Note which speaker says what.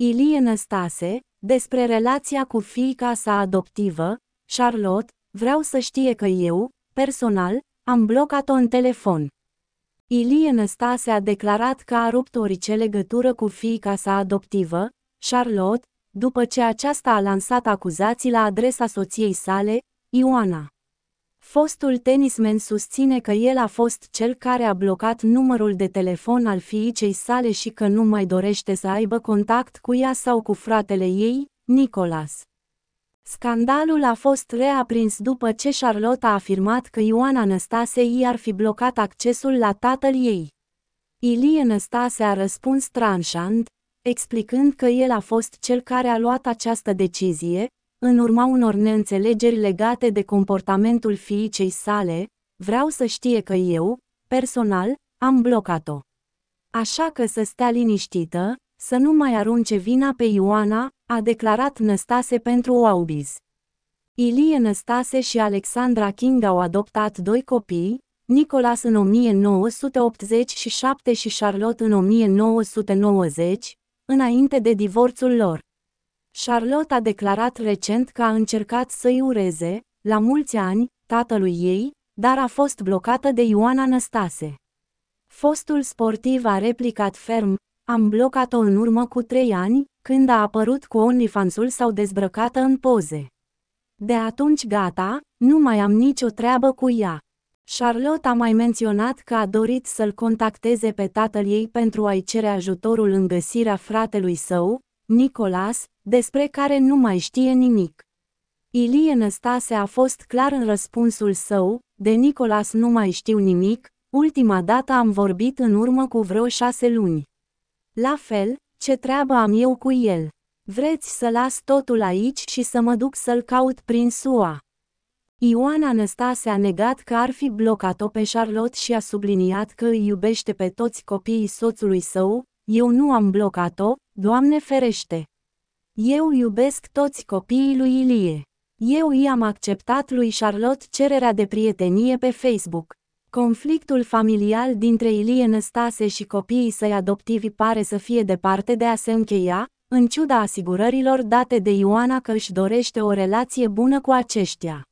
Speaker 1: Ilie Năstase, despre relația cu fiica sa adoptivă, Charlotte, vreau să știe că eu, personal, am blocat-o în telefon. Ilie Năstase a declarat că a rupt orice legătură cu fiica sa adoptivă, Charlotte, după ce aceasta a lansat acuzații la adresa soției sale, Ioana. Fostul tenisman susține că el a fost cel care a blocat numărul de telefon al fiicei sale și că nu mai dorește să aibă contact cu ea sau cu fratele ei, Nicolas. Scandalul a fost reaprins după ce Charlotte a afirmat că Ioana Năstase i-ar fi blocat accesul la tatăl ei. Ilie Năstase a răspuns tranșant, explicând că el a fost cel care a luat această decizie, în urma unor neînțelegeri legate de comportamentul fiicei sale, vreau să știe că eu, personal, am blocat-o. Așa că să stea liniștită, să nu mai arunce vina pe Ioana, a declarat Năstase pentru Showbiz. Ilie Năstase și Alexandra King au adoptat 2 copii, Nicolas în 1987 și Charlotte în 1990, înainte de divorțul lor. Charlotte a declarat recent că a încercat să-i ureze, la mulți ani, tatălui ei, dar a fost blocată de Ioana Năstase. Fostul sportiv a replicat ferm, am blocat-o în urmă cu 3 ani, când a apărut cu OnlyFans-ul sau dezbrăcată în poze. De atunci gata, nu mai am nicio treabă cu ea. Charlotte a mai menționat că a dorit să-l contacteze pe tatăl ei pentru a-i cere ajutorul în găsirea fratelui său, Nicolas, despre care nu mai știe nimic. Ilie Năstase a fost clar în răspunsul său, de Nicolas nu mai știu nimic, ultima dată am vorbit în urmă cu vreo 6 luni. La fel, ce treabă am eu cu el? Vreți să las totul aici și să mă duc să-l caut prin SUA? Ioana Năstase a negat că ar fi blocat-o pe Charlotte și a subliniat că îi iubește pe toți copiii soțului său, eu nu am blocat-o, Doamne ferește! Eu iubesc toți copiii lui Ilie. Eu i-am acceptat lui Charlotte cererea de prietenie pe Facebook. Conflictul familial dintre Ilie Năstase și copiii săi adoptivi pare să fie departe de a se încheia, în ciuda asigurărilor date de Ioana că își dorește o relație bună cu aceștia.